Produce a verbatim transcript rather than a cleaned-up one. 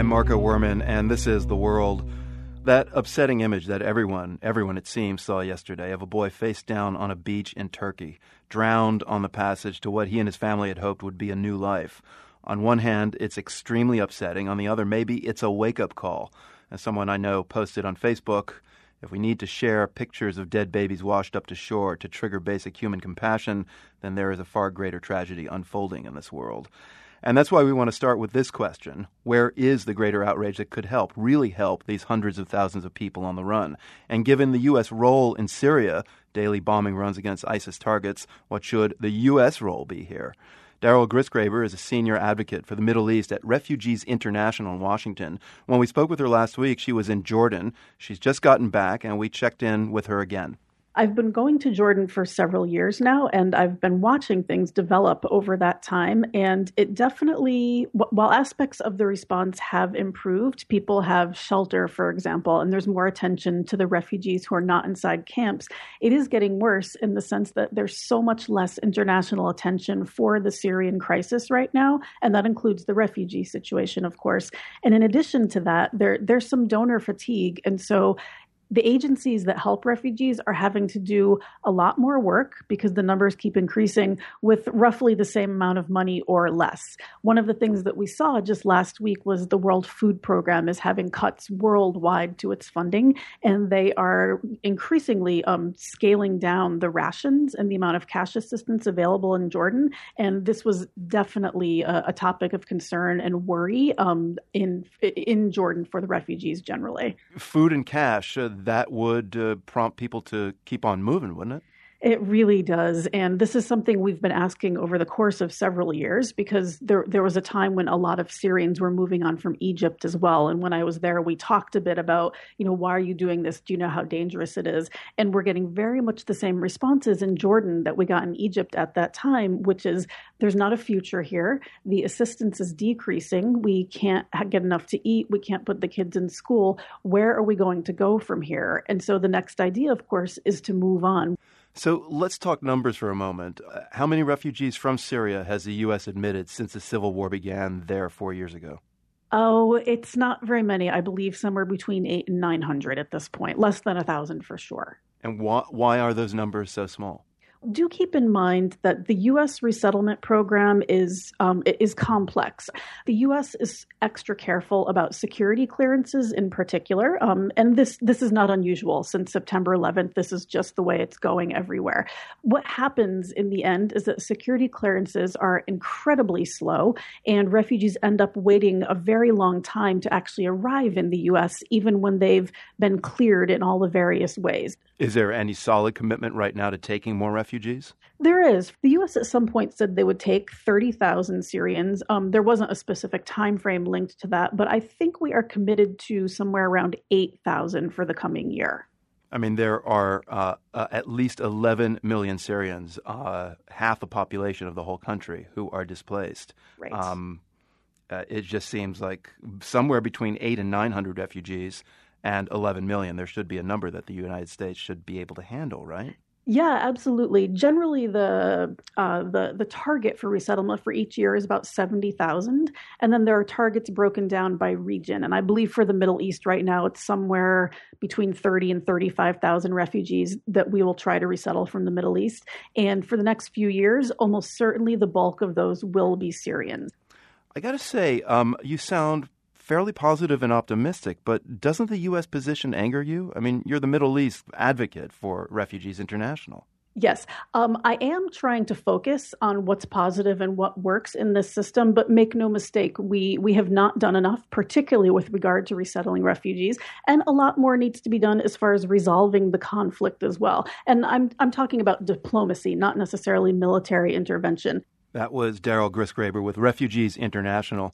I'm Marco Werman, and this is The World. That upsetting image that everyone, everyone it seems, saw yesterday of a boy face down on a beach in Turkey, drowned on the passage to what he and his family had hoped would be a new life. On one hand, it's extremely upsetting. On the other, maybe it's a wake-up call. As someone I know posted on Facebook, if we need to share pictures of dead babies washed up to shore to trigger basic human compassion, then there is a far greater tragedy unfolding in this world. And that's why we want to start with this question. Where is the greater outrage that could help, really help these hundreds of thousands of people on the run? And given the U S role in Syria, daily bombing runs against ISIS targets, what should the U S role be here? Daryl Grisgraber is a senior advocate for the Middle East at Refugees International in Washington. When we spoke with her last week, she was in Jordan. She's just gotten back, and we checked in with her again. I've been going to Jordan for several years now, and I've been watching things develop over that time. And it definitely, while aspects of the response have improved, people have shelter, for example, and there's more attention to the refugees who are not inside camps. It is getting worse in the sense that there's so much less international attention for the Syrian crisis right now, and that includes the refugee situation, of course. And in addition to that, there there's some donor fatigue, and so the agencies that help refugees are having to do a lot more work because the numbers keep increasing with roughly the same amount of money or less. One of the things that we saw just last week was the World Food Program is having cuts worldwide to its funding, and they are increasingly um, scaling down the rations and the amount of cash assistance available in Jordan. And this was definitely a, a topic of concern and worry um, in in Jordan for the refugees generally. Food and cash, uh, that would uh, prompt people to keep on moving, wouldn't it? It really does. And this is something we've been asking over the course of several years because there there was a time when a lot of Syrians were moving on from Egypt as well. And when I was there, we talked a bit about, you know, why are you doing this? Do you know how dangerous it is? And we're getting very much the same responses in Jordan that we got in Egypt at that time, which is there's not a future here. The assistance is decreasing. We can't get enough to eat. We can't put the kids in school. Where are we going to go from here? And so the next idea, of course, is to move on. So let's talk numbers for a moment. Uh, how many refugees from Syria has the U S admitted since the civil war began there four years ago? Oh, it's not very many. I believe somewhere between eight and nine hundred at this point, less than a thousand for sure. And why, why are those numbers so small? Do keep in mind that the U S resettlement program is um, is complex. The U S is extra careful about security clearances in particular, um, and this this is not unusual. Since September eleventh, this is just the way it's going everywhere. What happens in the end is that security clearances are incredibly slow, and refugees end up waiting a very long time to actually arrive in the U S, even when they've been cleared in all the various ways. Is there any solid commitment right now to taking more refugees? There is. The U S at some point said they would take thirty thousand Syrians. Um, there wasn't a specific time frame linked to that, but I think we are committed to somewhere around eight thousand for the coming year. I mean, there are uh, uh, at least eleven million Syrians, uh, half the population of the whole country, who are displaced. Right. Um, uh, it just seems like somewhere between eight and nine hundred refugees and eleven million. There should be a number that the United States should be able to handle, right? Yeah, absolutely. Generally, the uh, the the target for resettlement for each year is about seventy thousand, and then there are targets broken down by region. And I believe for the Middle East right now, it's somewhere between thirty and thirty-five thousand refugees that we will try to resettle from the Middle East. And for the next few years, almost certainly the bulk of those will be Syrians. I got to say, um, you sound fairly positive and optimistic, but doesn't the U S position anger you? I mean, you're the Middle East advocate for Refugees International. Yes, um, I am trying to focus on what's positive and what works in this system, but make no mistake, we we have not done enough, particularly with regard to resettling refugees, and a lot more needs to be done as far as resolving the conflict as well. And I'm I'm talking about diplomacy, not necessarily military intervention. That was Daryl Grisgraber with Refugees International.